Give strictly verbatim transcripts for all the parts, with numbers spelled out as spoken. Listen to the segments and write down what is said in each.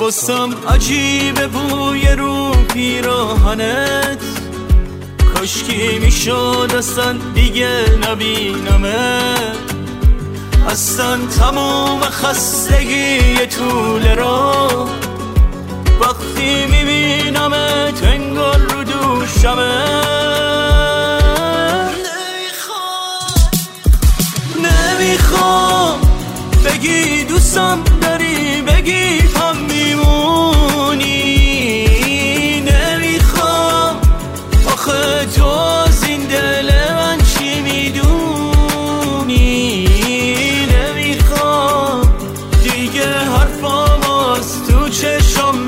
واسم عجیبه بوی رو پیراهنت، کاشکی میشد اصلا دیگه نبینمت. اصلا تموم خستگی طول راه وقتی میبینمت انگار رو دوشمه. نمیخوام بگی دوستم داری، بگی هم میمونی. نمیخوام آخه تو از این دل من چی میدونی. نمیخوام دیگه حرفام از تو چشم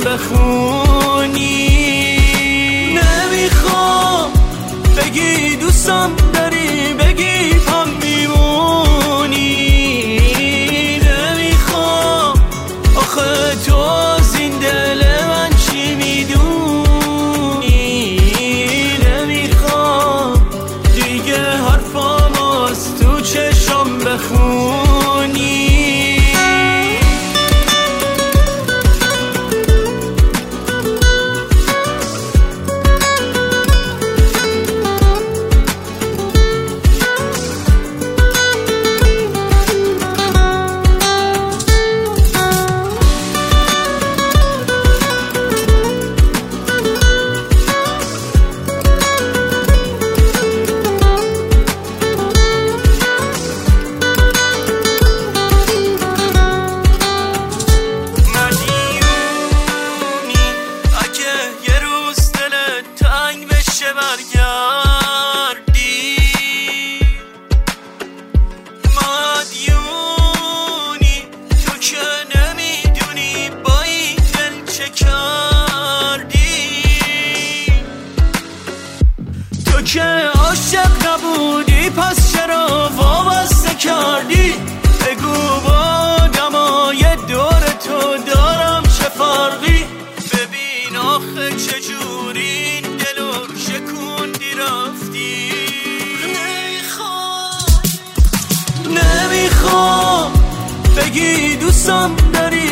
بخونی. نمیخوام بگی دوستم داری، بگی هم میمونی. نمیخوام آخه تو از این دل من چی میدونی. نمیخوام دیگه حرفام از تو چشم بخونی. تو که عاشق نبودی پس چرا وابسته کردی؟ بگو با آدمای دور تو دارم چه فرقی؟ ببین آخه چجوری این دلو شکوندی رفتی. نمیخوام نمیخوام بگی دوستم داری،